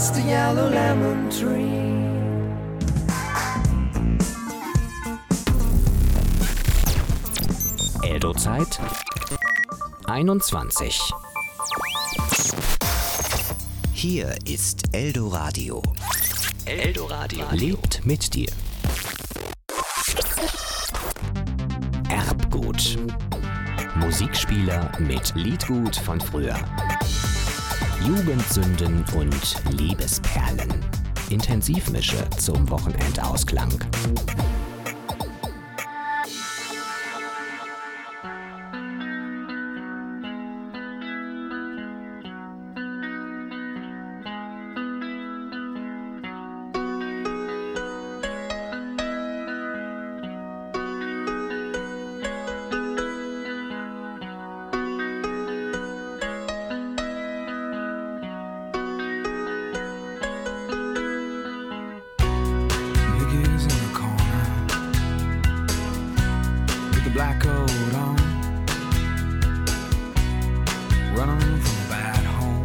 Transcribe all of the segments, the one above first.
past the yellow lemon tree. Eldo-Zeit 21. Hier ist Eldoradio. Eldoradio lebt mit dir. Erbgut. Musikspieler mit Liedgut von früher. Jugendsünden und Liebesperlen. Intensivmische zum Wochenendausklang. Black coat on, running from a bad home,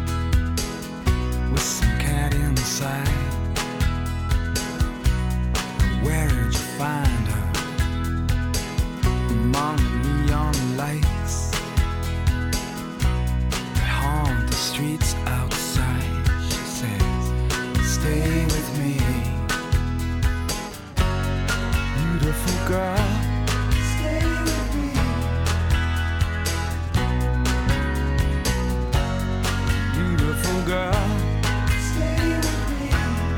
with some cat inside. Where did you find her? Among the neon lights that haunt the streets outside. She says, stay with me, beautiful girl. Girl, stay with me.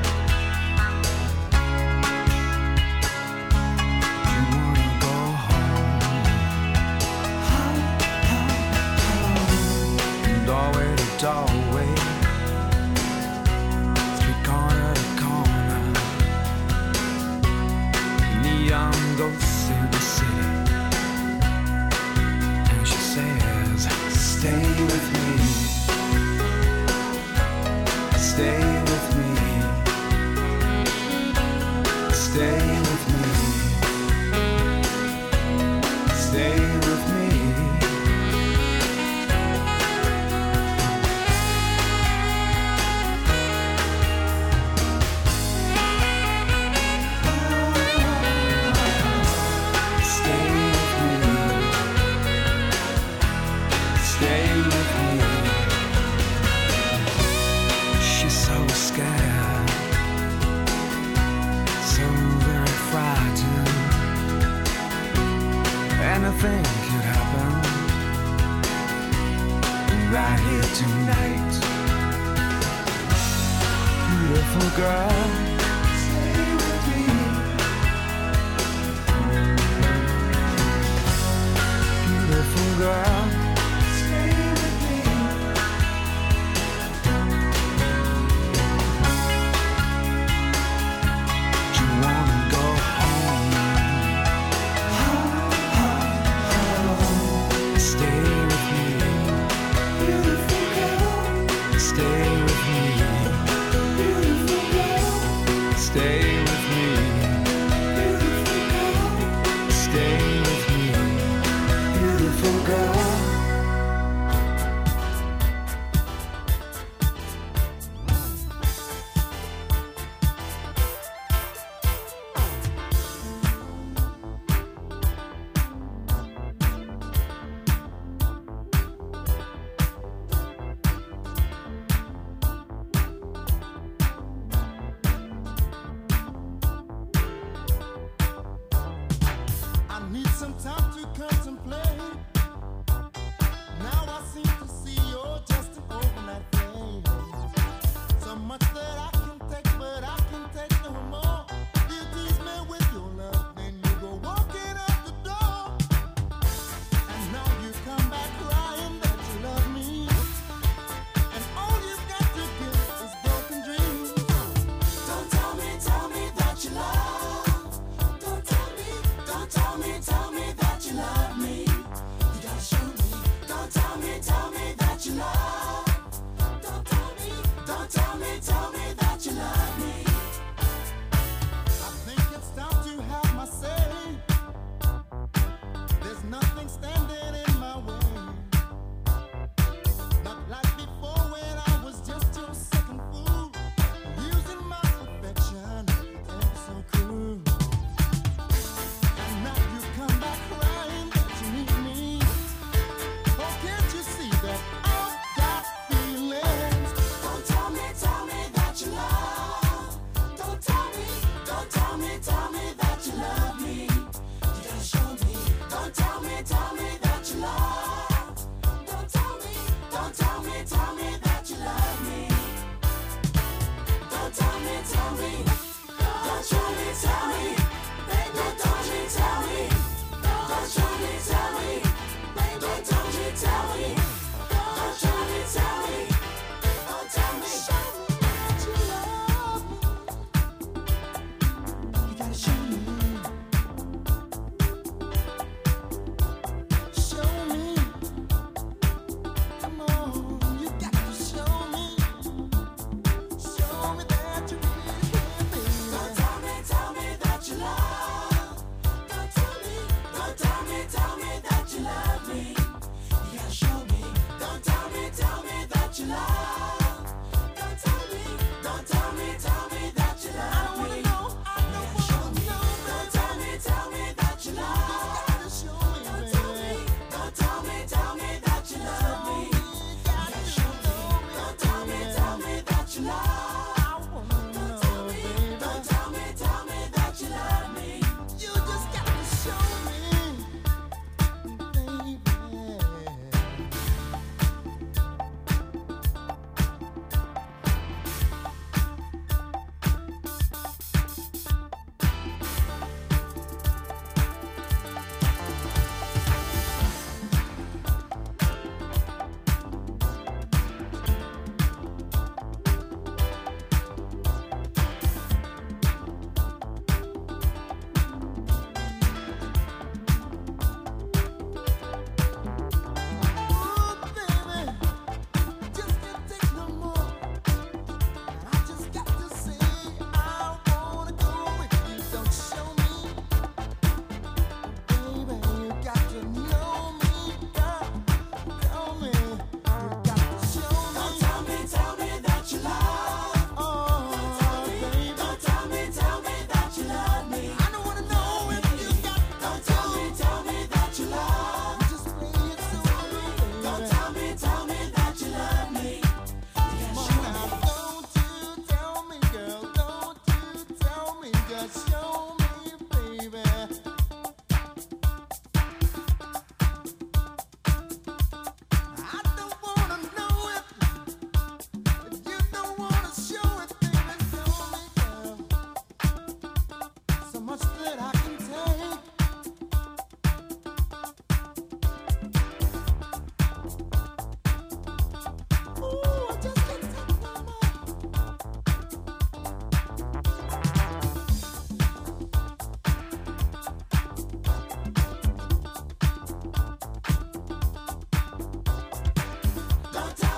You wanna go home, home. Doorway to doorway, street corner to corner. Neon ghosts in the city, and she says, stay with me. Stay with me, stay with me, stay with me. Stay with me, stay with me. So scared, so very frightened. Anything could happen right here tonight. Beautiful girl, stay with me. Beautiful girl. Need some time to contemplate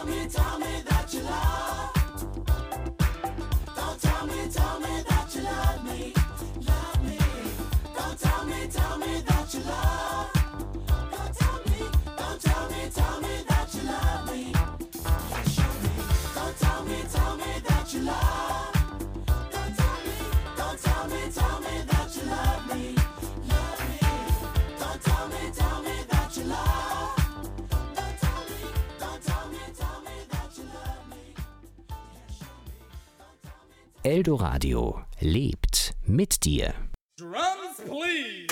Eldoradio lebt mit dir. Drums, please.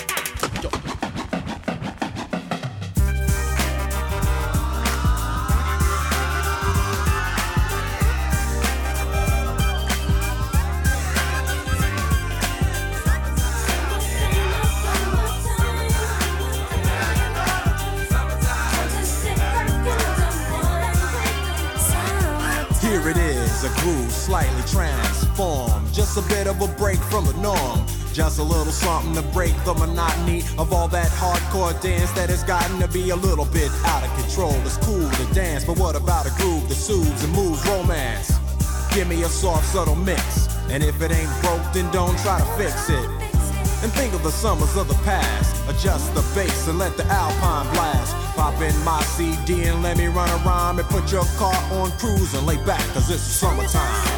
Here it is, a groove slightly transformed. Just a bit of a break from the norm. Just a little something to break the monotony of all that hardcore dance that has gotten to be a little bit out of control. It's cool to dance, but what about a groove that soothes and moves romance? Give me a soft, subtle mix, and if it ain't broke, then don't try to fix it. And think of the summers of the past. Adjust the bass and let the Alpine blast. Pop in my CD and let me run a rhyme and put your car on cruise and lay back, cause it's summertime.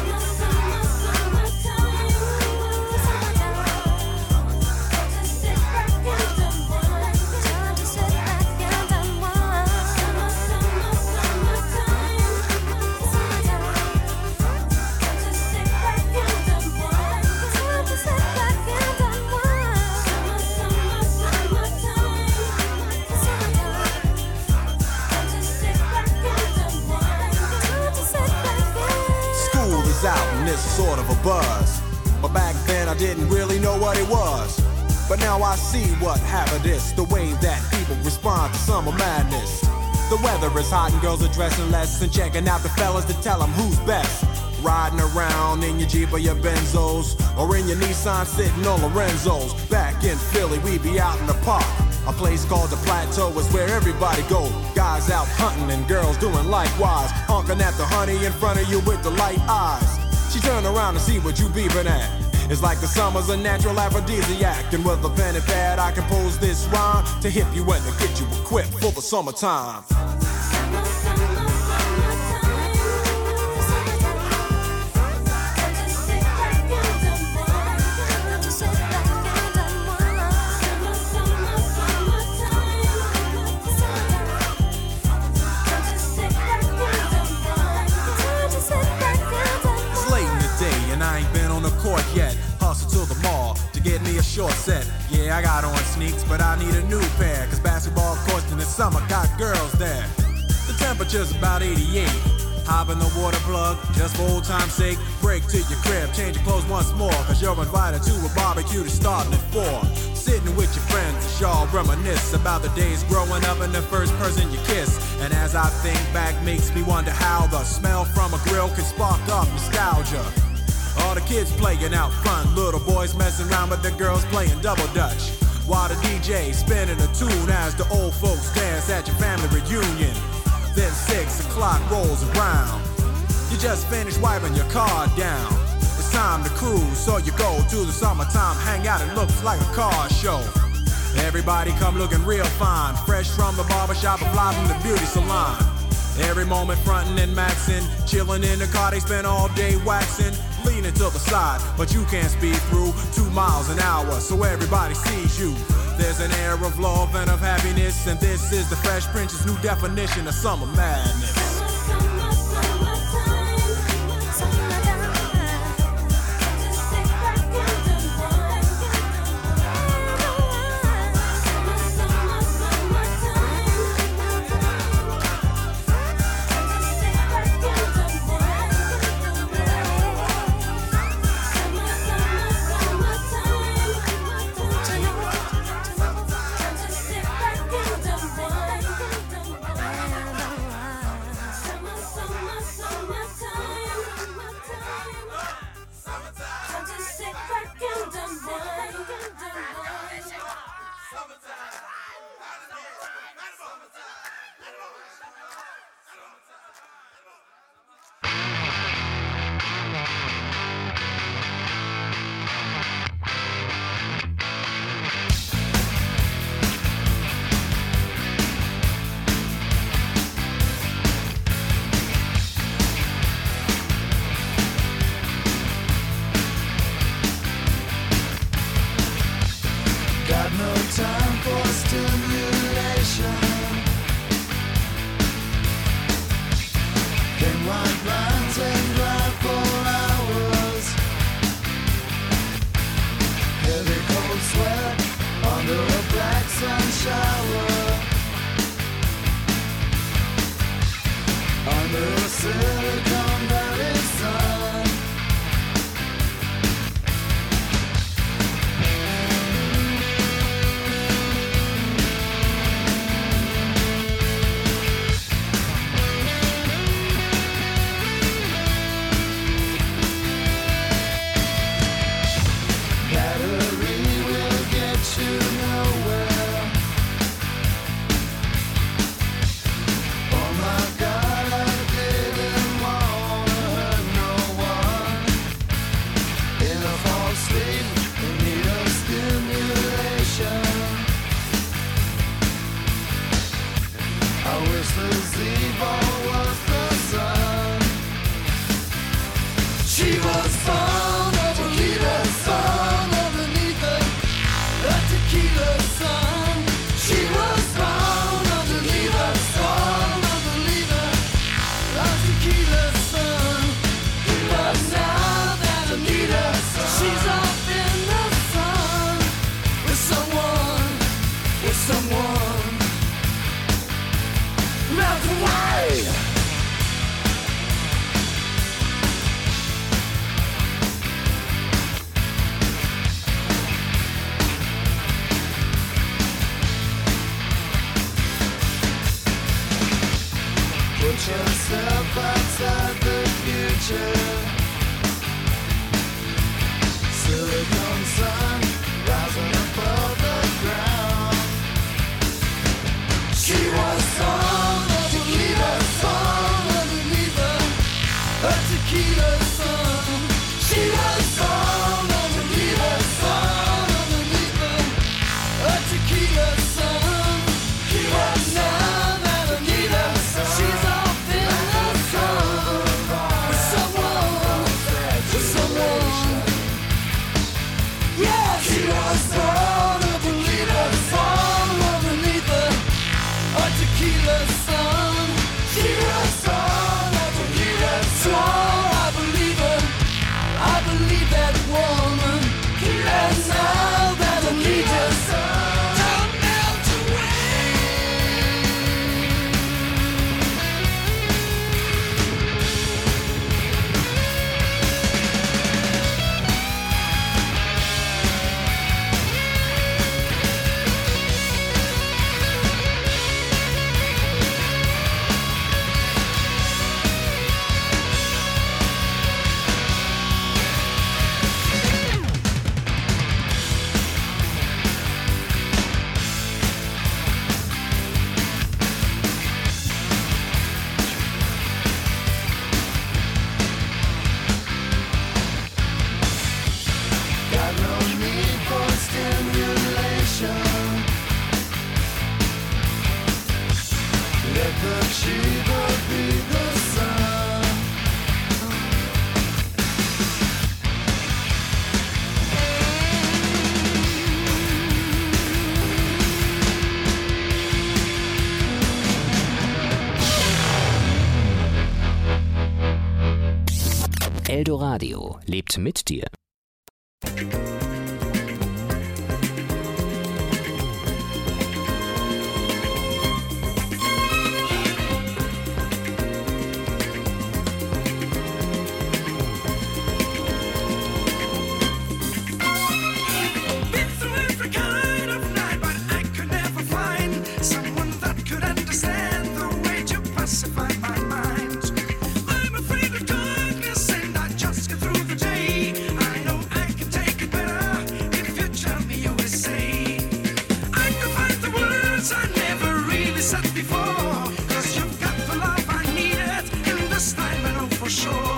Out and it's sort of a buzz, but back then I didn't really know what it was. But now I see what happened is the way that people respond to summer madness. The weather is hot and girls are dressing less and checking out the fellas to tell them who's best. Riding around in your Jeep or your Benzos, or in your Nissan sitting on Lorenzo's. Back in Philly we be out in the park. A place called the Plateau is where everybody go. Guys out hunting and girls doing likewise. Honking at the honey in front of you with the light eyes. She turn around to see what you beeping at. It's like the summer's a natural aphrodisiac. And with a pen and pad I compose this rhyme to hip you and to get you equipped for the summertime. Yet, hustle to the mall to get me a short set. Yeah, I got on sneaks, but I need a new pair, cause basketball courts in the summer got girls there. The temperature's about 88. Hop in the water plug, just for old time's sake. Break to your crib, change your clothes once more, cause you're invited to a barbecue that's starting at 4. Sitting with your friends as y'all reminisce about the days growing up and the first person you kiss. And as I think back, makes me wonder how the smell from a grill can spark up nostalgia. All the kids playing out front, little boys messing around with the girls playing double dutch. While the DJ spinning a tune as the old folks dance at your family reunion. Then 6 o'clock rolls around. You just finished wiping your car down. It's time to cruise, so you go to the summertime hangout. It looks like a car show. Everybody come looking real fine, fresh from the barbershop or fly from the beauty salon. Every moment frontin' and maxin', chillin' in the car, they spend all day waxin'. Leaning to the side, but you can't speed through 2 miles an hour, so everybody sees you. There's an air of love and of happiness, and this is the Fresh Prince's new definition of summer madness. shower under a Silicon Valley sun. Yourself outside the future. Silicon sun rising above the ground. She was on a tequila sun underneath a tequila sun. She was on a tequila sun underneath a tequila sun. He was now that Anita. She's off in the sun with someone. Yeah, she was on a tequila sun underneath a tequila sun. She was on a tequila sun. I believe her. I believe that woman. And now that Anita's don't melt away. Got no need for stimulation. Let the Shiva be the sun. Eldoradio lebt mit dir. Been through every kind of night, but I could never find someone that could understand the way to pacify my mind. I'm afraid of darkness and I just get through the day. I know I can take it better if you tell me you will say. I could find the words I never really said before, 'cause you've got the love I needed in this time, I know for sure.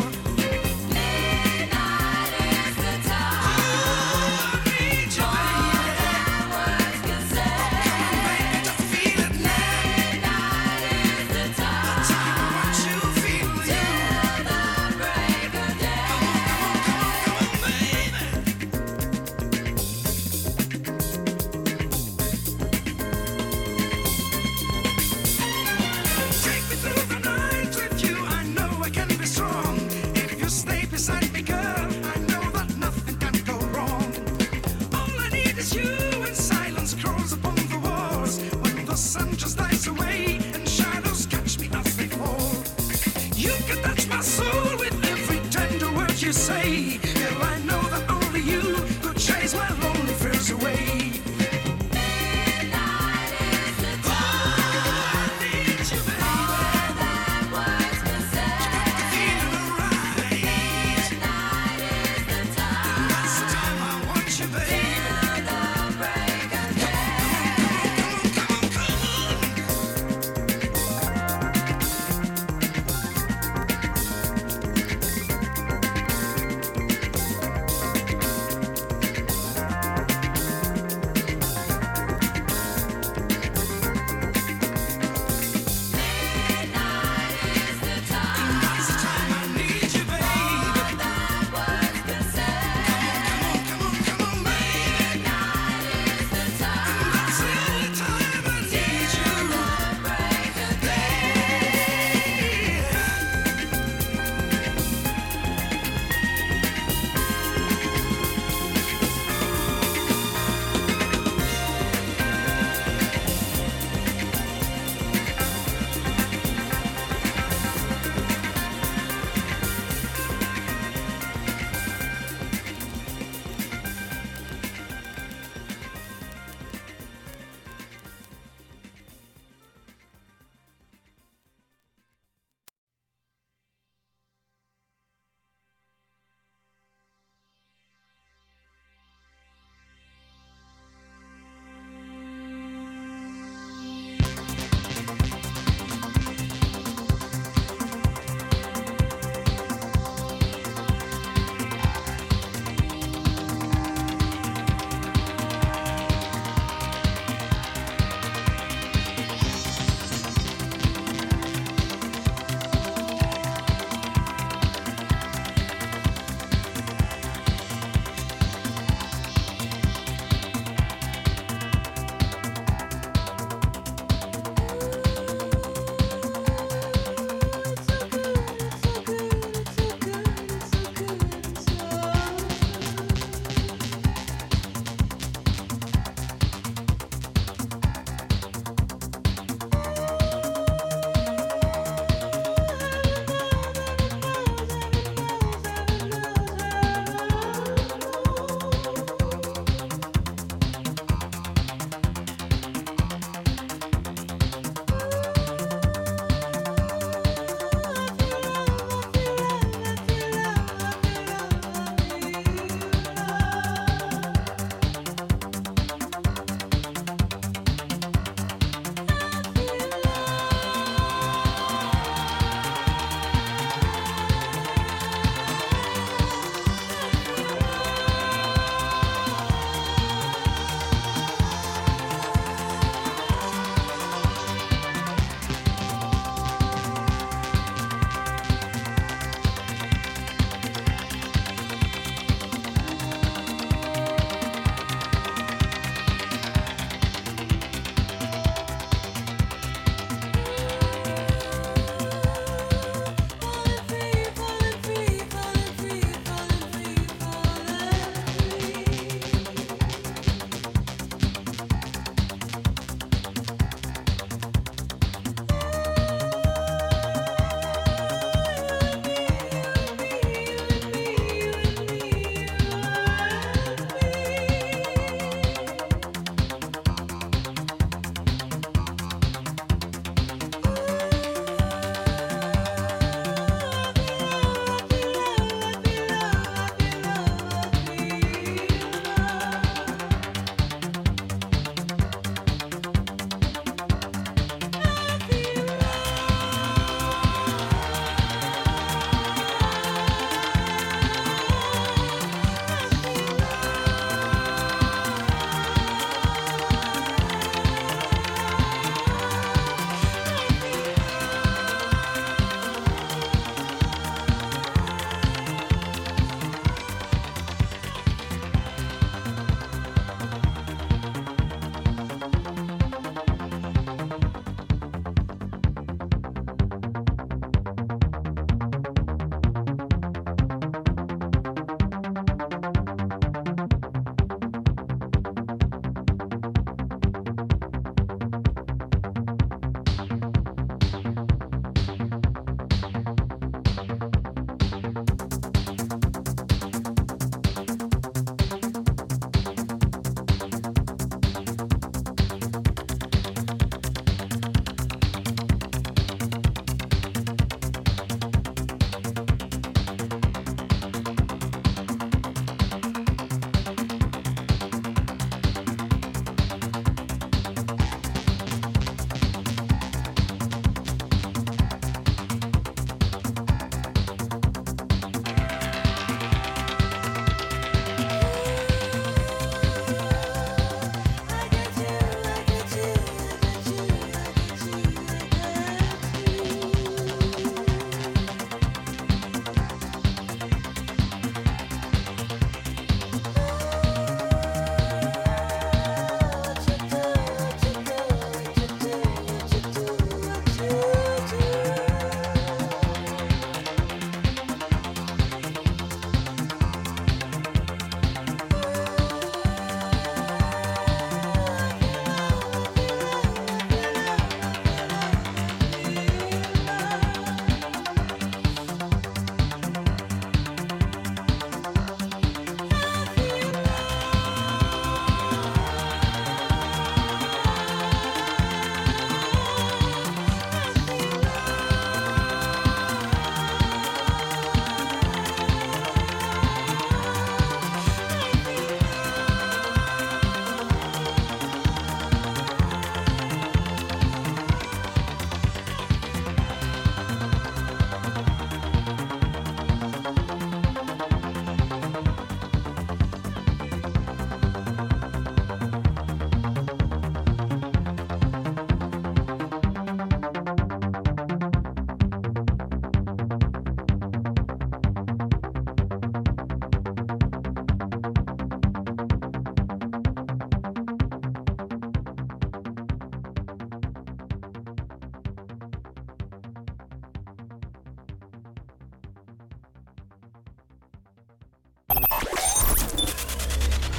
away, and shadows catch me as they fall. You can touch my soul with every tender word you say. Girl, I know that only you could chase my lonely fears away.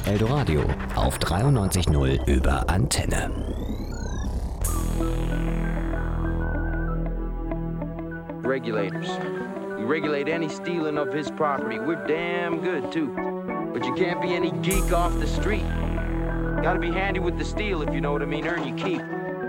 Eldoradio auf 93.0 über Antenne. Regulators. We regulate any stealing of his property. We're damn good, too. But you can't be any geek off the street. Gotta be handy with the steel, if you know what I mean. Earn your keep.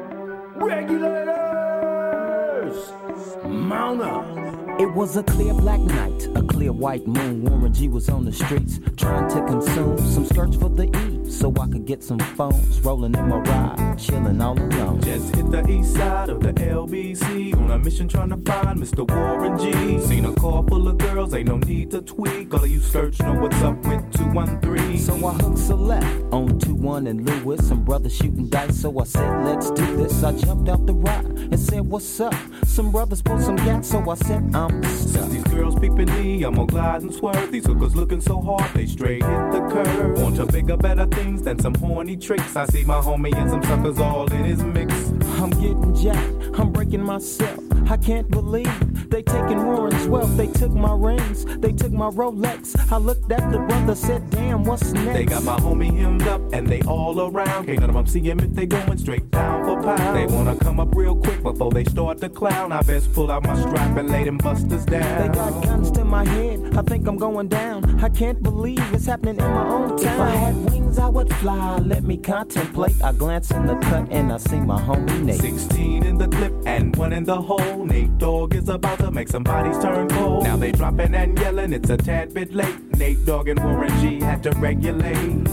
Regulators! Mount up! It was a clear black night, a clear white moon. Warren G was on the streets, trying to consume some skirts for the E, so I could get some phones. Rolling in my ride, chilling all alone. Just hit the east side of the LBC, on a mission trying to find Mr. Warren G. Seen a car full of girls, ain't no need to tweak. All of you search know what's up with 213. So I hooked a left on 21 and Lewis. Some brothers shooting dice, so I said, let's do this. I jumped out the ride and said, what's up? Some brothers pulled some gas, so I said, I'm stuck. Since these girls peeping me, I'm gonna glide and swerve. These hookers looking so hard, they straight hit the curve. Want to bigger, better things than some horny tricks. I see my homie and some suckers all in his mix. I'm getting jacked, I'm breaking myself. I can't believe they taking Warren's wealth. They took my rings, they took my Rolex. I looked at the brother, said, damn, what's next? They got my homie hemmed up and they all around. Can't none of them see him if they going straight pound for pound. They wanna come up real quick before they start to clown. I best pull out my strap and lay them busters down. They got guns to my head, I think I'm going down. I can't believe it's happening in my own town. If I had wings, I would fly, let me contemplate. I glance in the cut and I see my homie Nate. 16 in the clip and 1 in the hole. Nate Dogg is about to make some bodies turn cold. Now they dropping and yelling, it's a tad bit late. Nate Dogg and Warren G had to regulate.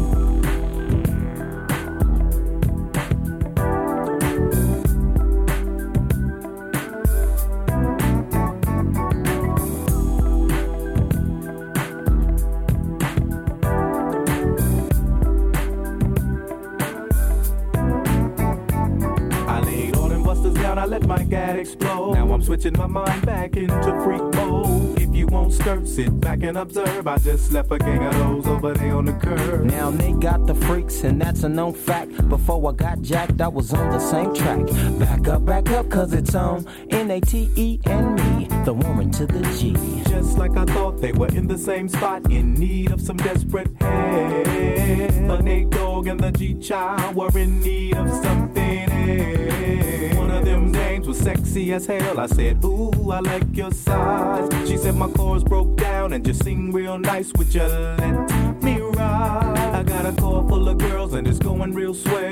I let my gad explode. Now I'm switching my mind back into freak mode. If you won't skirt, sit back and observe. I just left a gang of those over there on the curb. Now they got the freaks and that's a known fact. Before I got jacked, I was on the same track. Back up, cause it's on N-A-T-E and me, the woman to the G. Just like I thought, they were in the same spot, in need of some desperate help. The Nate Dogg and the G-Child were in need of something else. One of them dames was sexy as hell. I said, ooh, I like your size. She said my chords broke down and just sing real nice. Would you let me ride? I got a car full of girls and it's going real swell.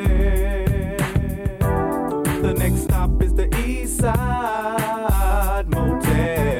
The next stop is the East Side Motel.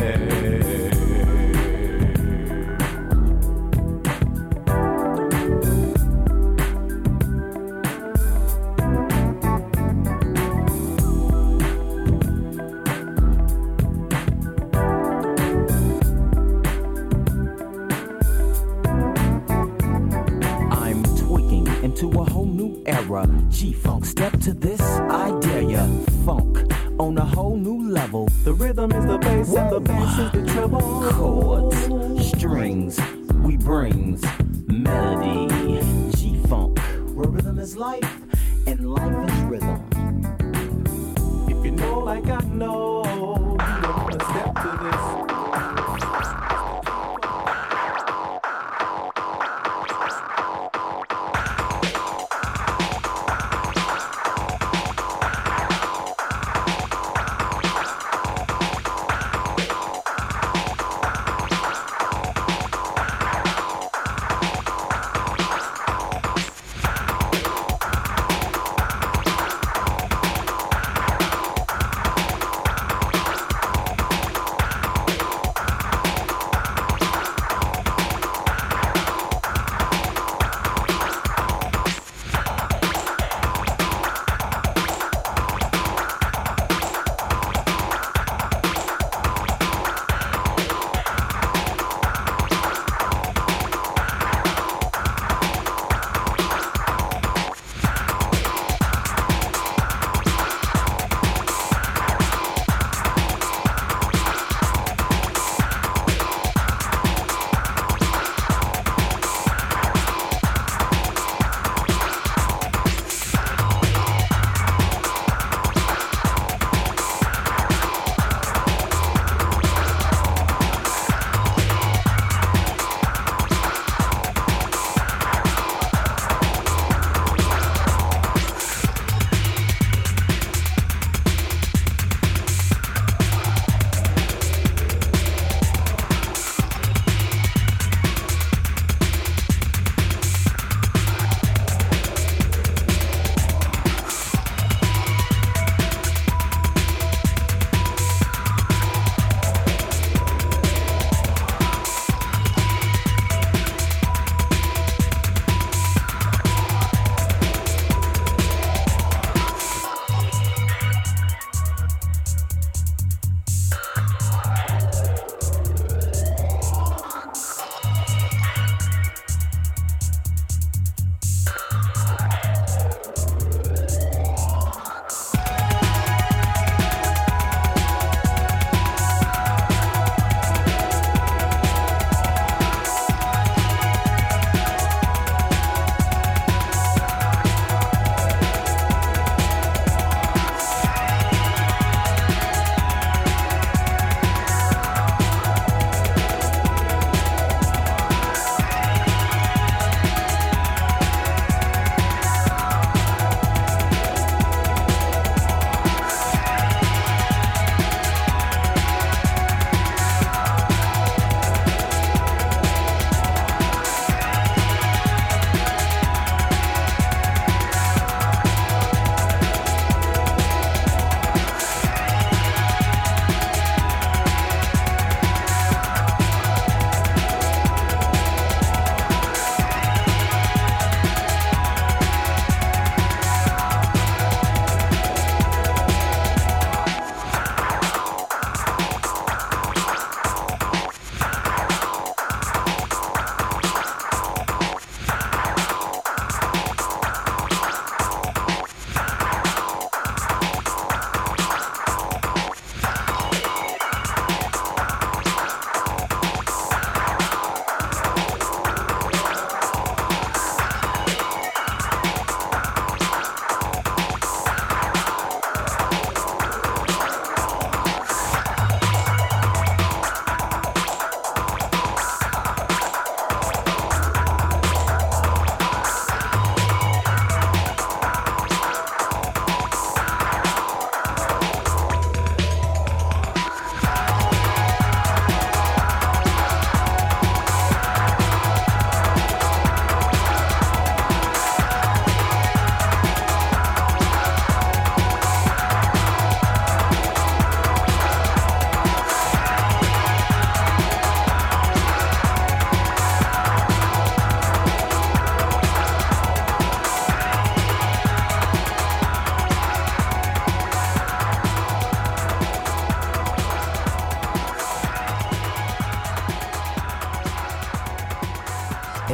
To a whole new era, G-Funk, step to this, I dare ya. Funk on a whole new level. The rhythm is the bass and the bass is the treble. Chords, strings, we brings melody. G-Funk, where rhythm is life and life is rhythm. If you know like I know, you don't wanna step to this.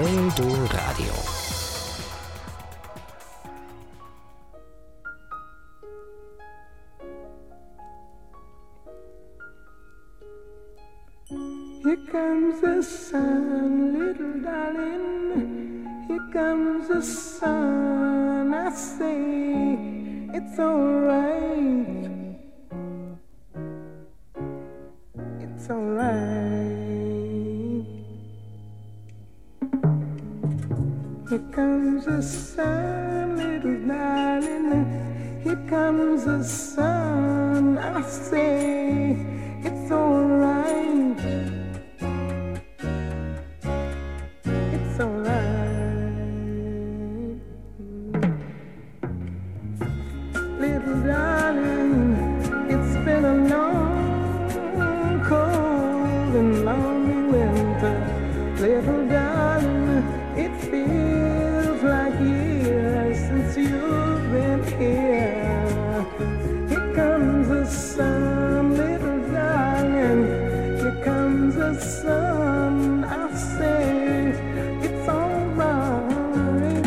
Eldoradio. Here comes the sun, little darling. Here comes the sun. I say it's alright. It's alright. Here comes the sun, little darling. Here comes the sun. I say it's alright. It's alright. Little darling, it's been a long, cold and lonely winter. Little darling, it feels like years since you've been here. Here comes the sun, little darling. Here comes the sun. I say it's alright.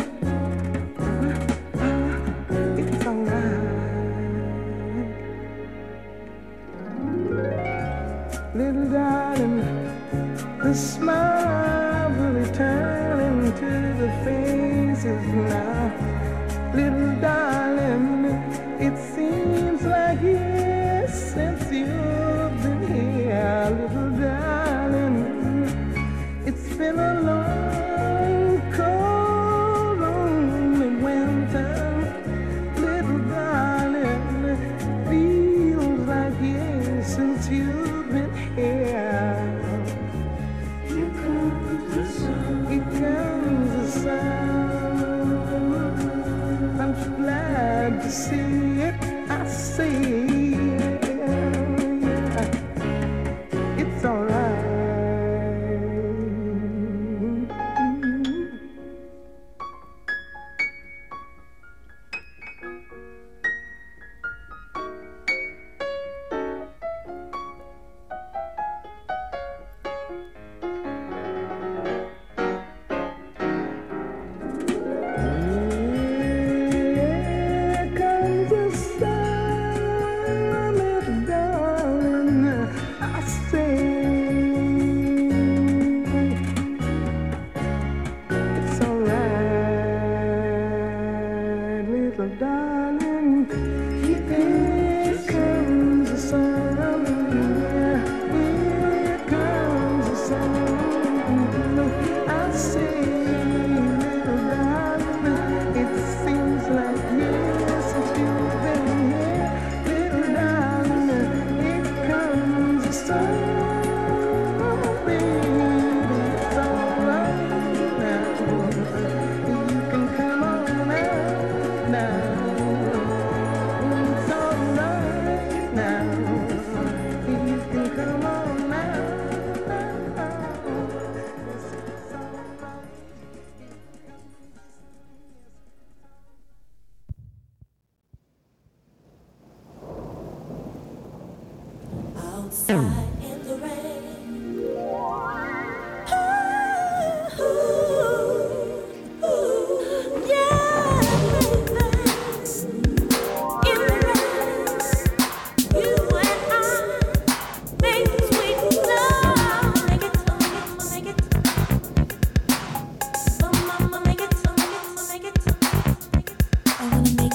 It's alright. Little darling, the smile will return into the faces now. Little darling, it seems like years since you've been here. Little darling, it's been a long, cold, lonely winter. Little darling, feels like years since you've been here. Here comes the sun. Here comes the sun. I'm so glad to see it. I see it's alright.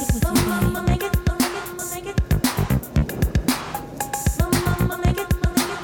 Make it.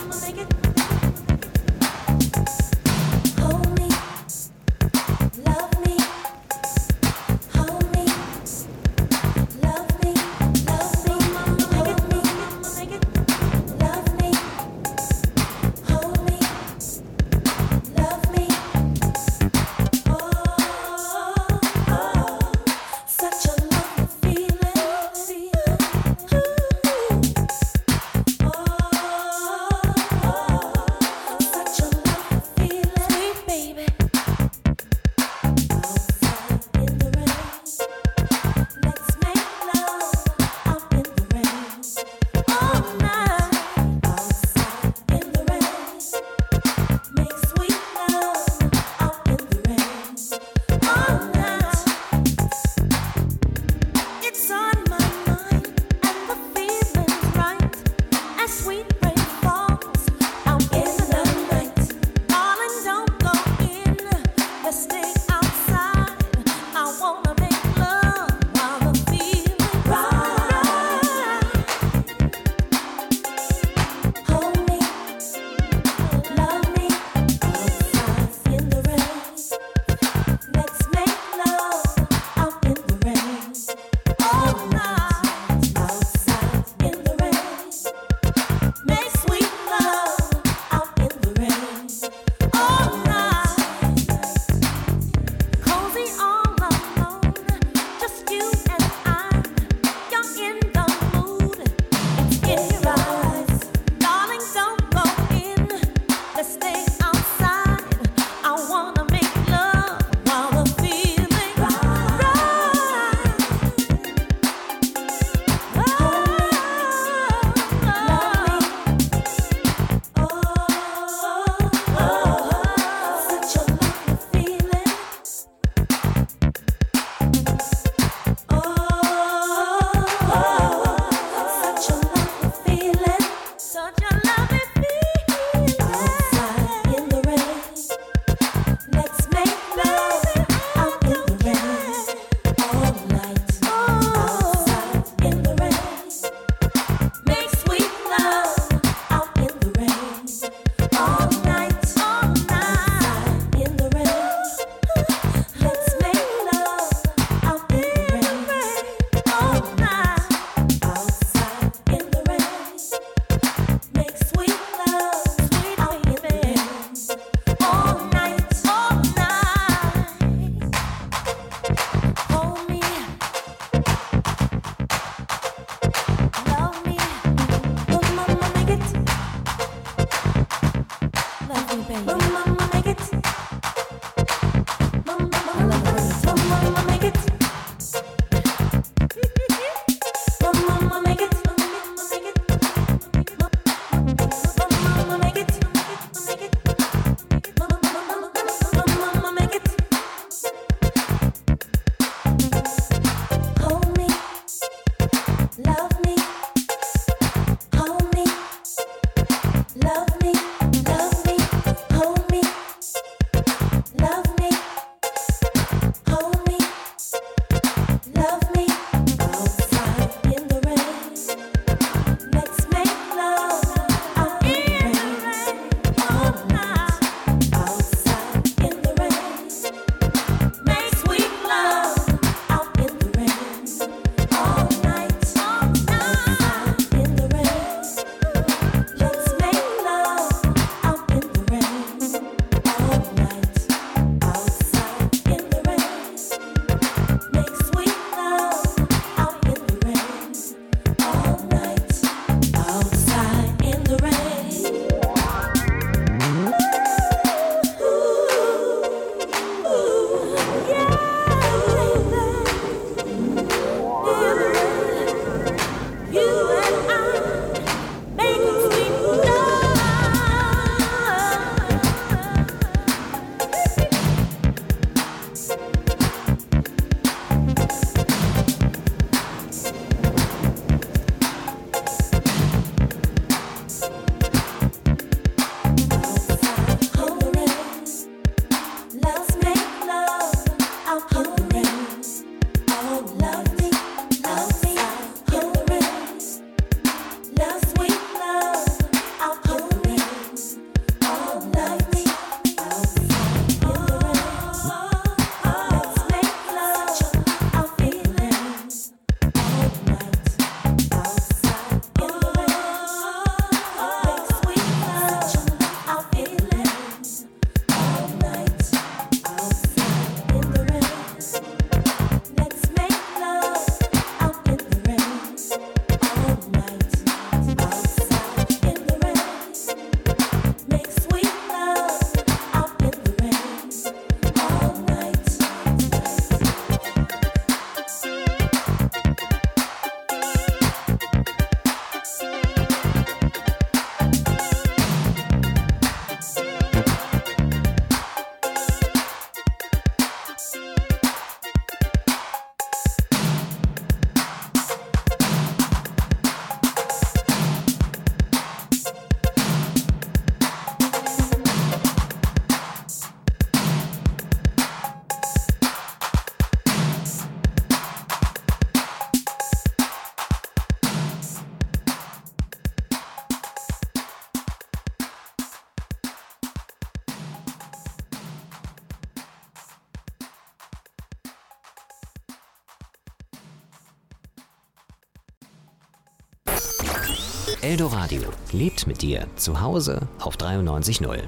Eldoradio lebt mit dir zu Hause auf 93.0.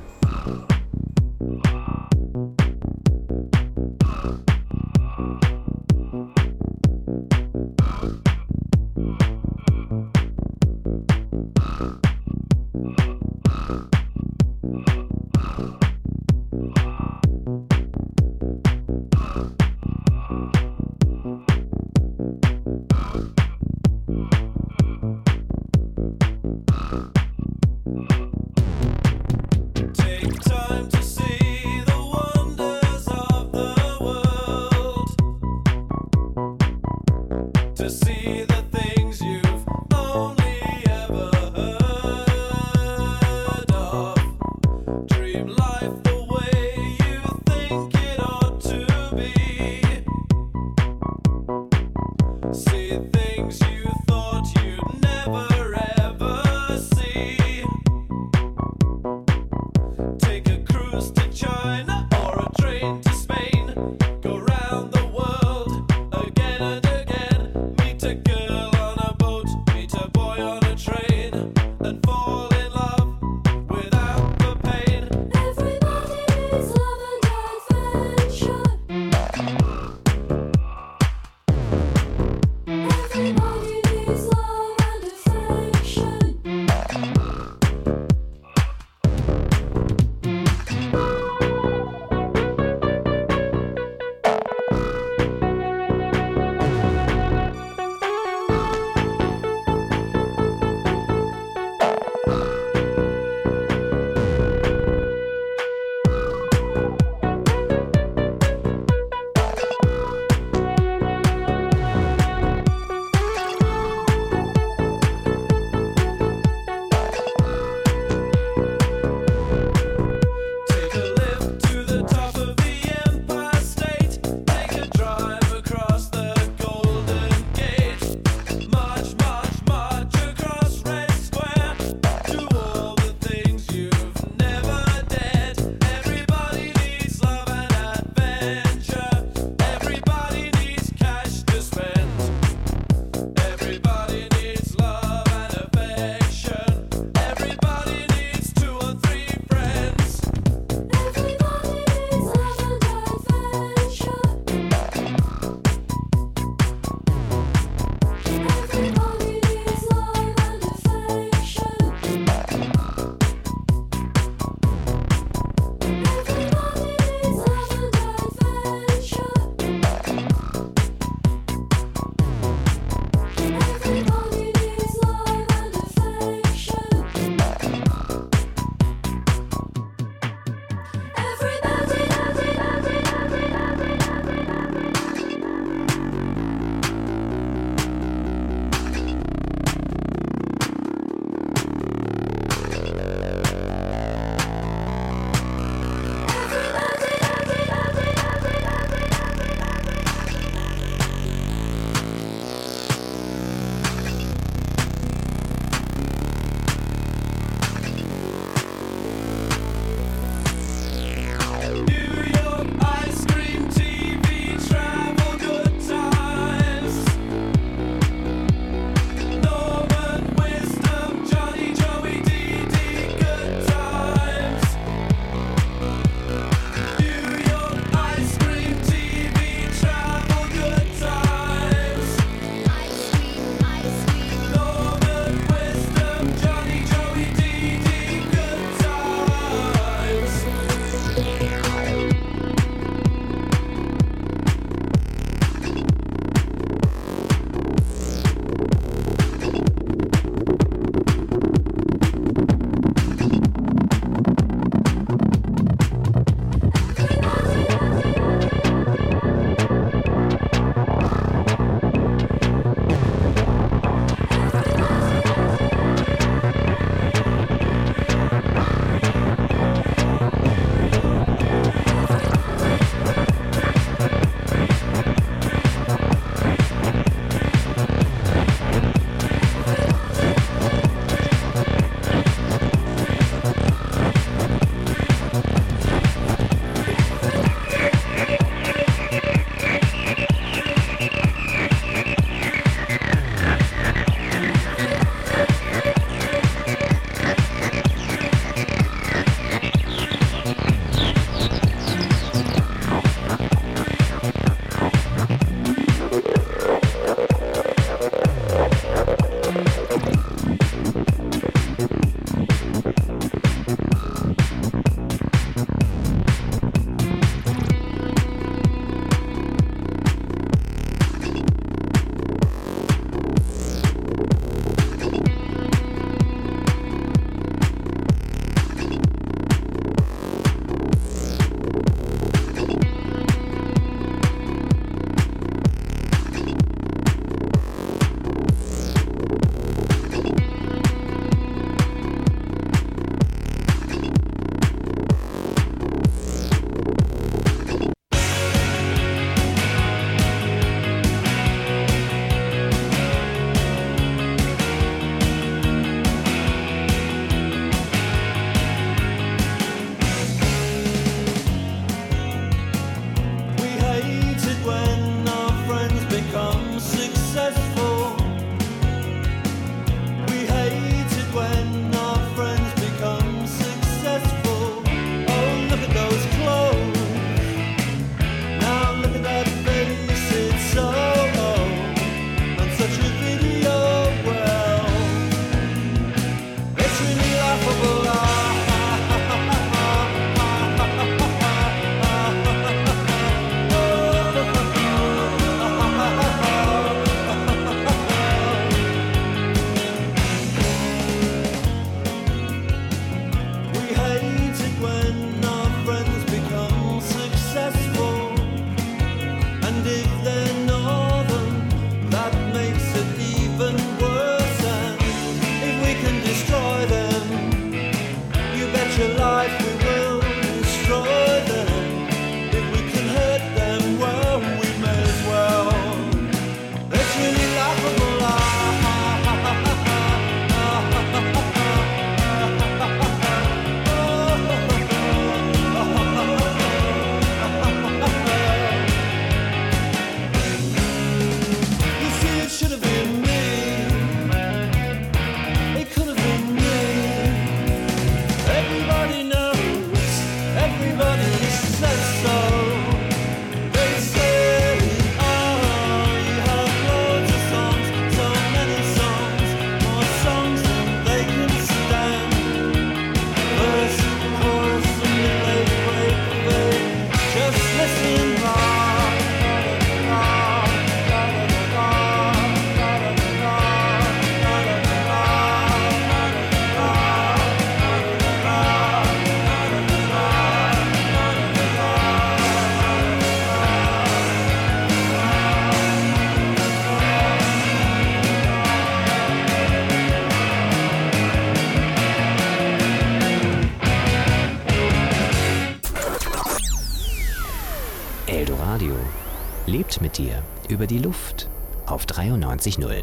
Take time to see the wonders of the world, to see the things you've only ever heard of. Dream life the way you think it ought to be. See things you thought you'd never ever lebt mit dir über die Luft auf 93.0.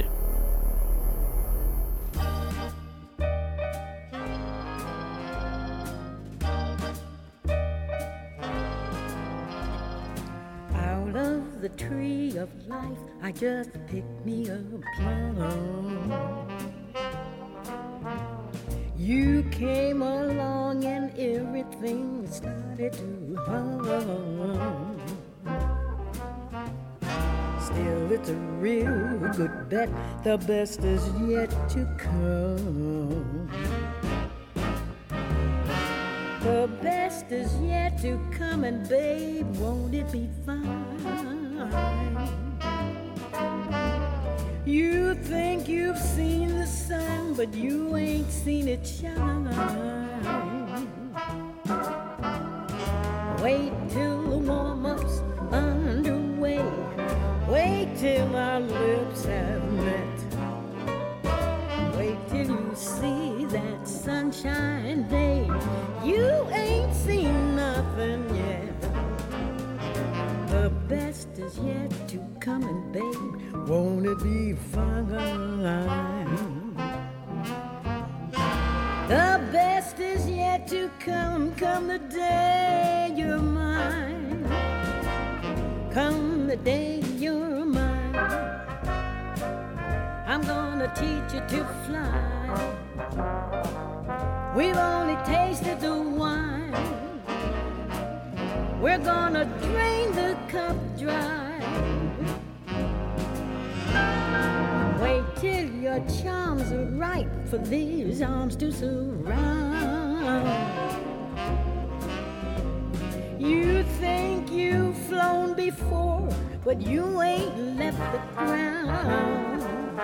Out of the tree of life, I just picked me a plum. You came along and everything started to hum. Still, it's a real good bet. The best is yet to come. The best is yet to come, and babe, won't it be fine? You think you've seen the sun, but you ain't seen it shine. Wait till the warm-up's underway. Wait till our lips have met. Wait till you see that sunshine day. You ain't seen nothing yet. The best is yet to come, and babe, won't it be fine? The best is yet to come the day you're mine. Come the day you're mine. I'm gonna teach you to fly. We've only tasted the wine. We're gonna drain the cup dry. Wait till your charms are ripe for these arms to surround. You think you've flown before, but you ain't left the ground.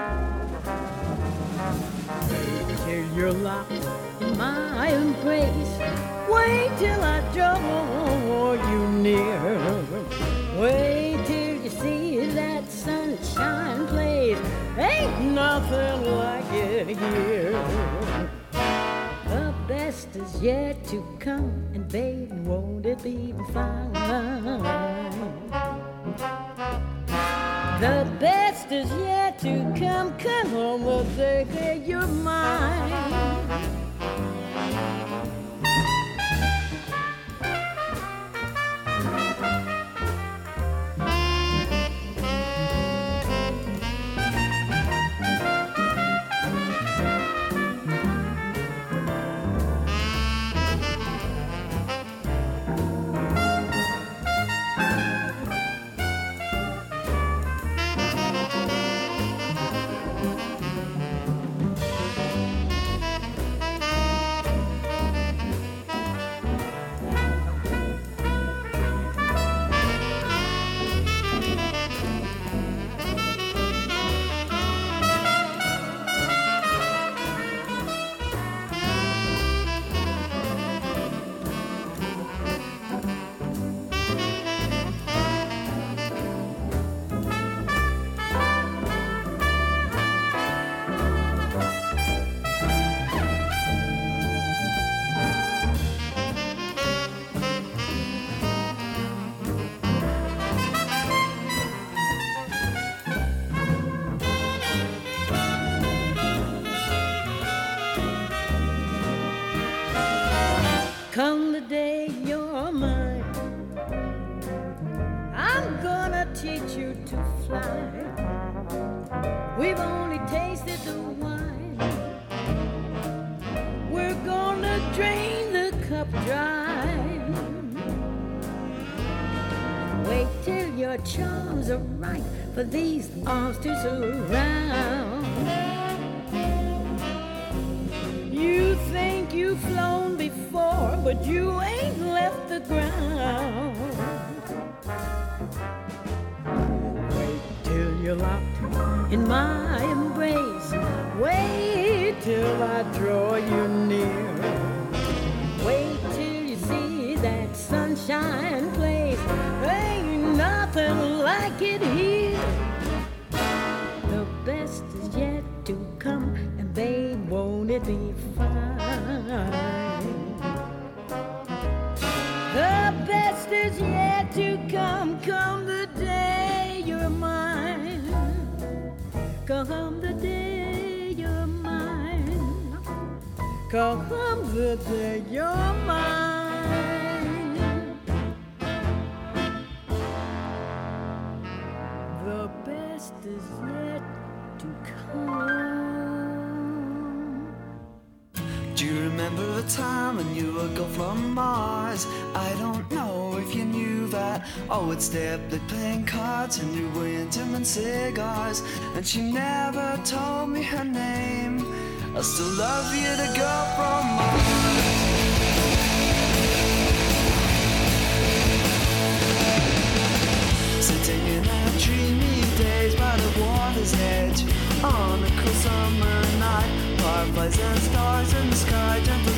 Wait till you're locked in my embrace. Wait till I draw you near. Wait till you see that sunshine blaze. Ain't nothing like it here. The best is yet to come, and baby, won't it be fine? The best is yet to come on the day you're mine. Come the day you're mine, I'm gonna teach you to fly. We've only tasted the wine. We're gonna drain the cup dry. Wait till your charms are right for these arms to surround. You think you've flown before, but you ain't left the ground. Wait till you're locked in my embrace. Wait till I draw you near. Wait till you see that sunshine place. Ain't nothing like it here. The best is yet to come, and babe, won't it be fine? The best is yet to come the day comes the day you're mine. The best is yet to come. Do you remember the time when you would go from Mars? I don't know if you knew that. Oh, we'd stay up late playing cards and do Winterman cigars. And she never told me her name. I still love you, the girl from Mars. Sitting in our dreamy days by the water's edge on a cool summer night, fireflies and stars in the sky, gentle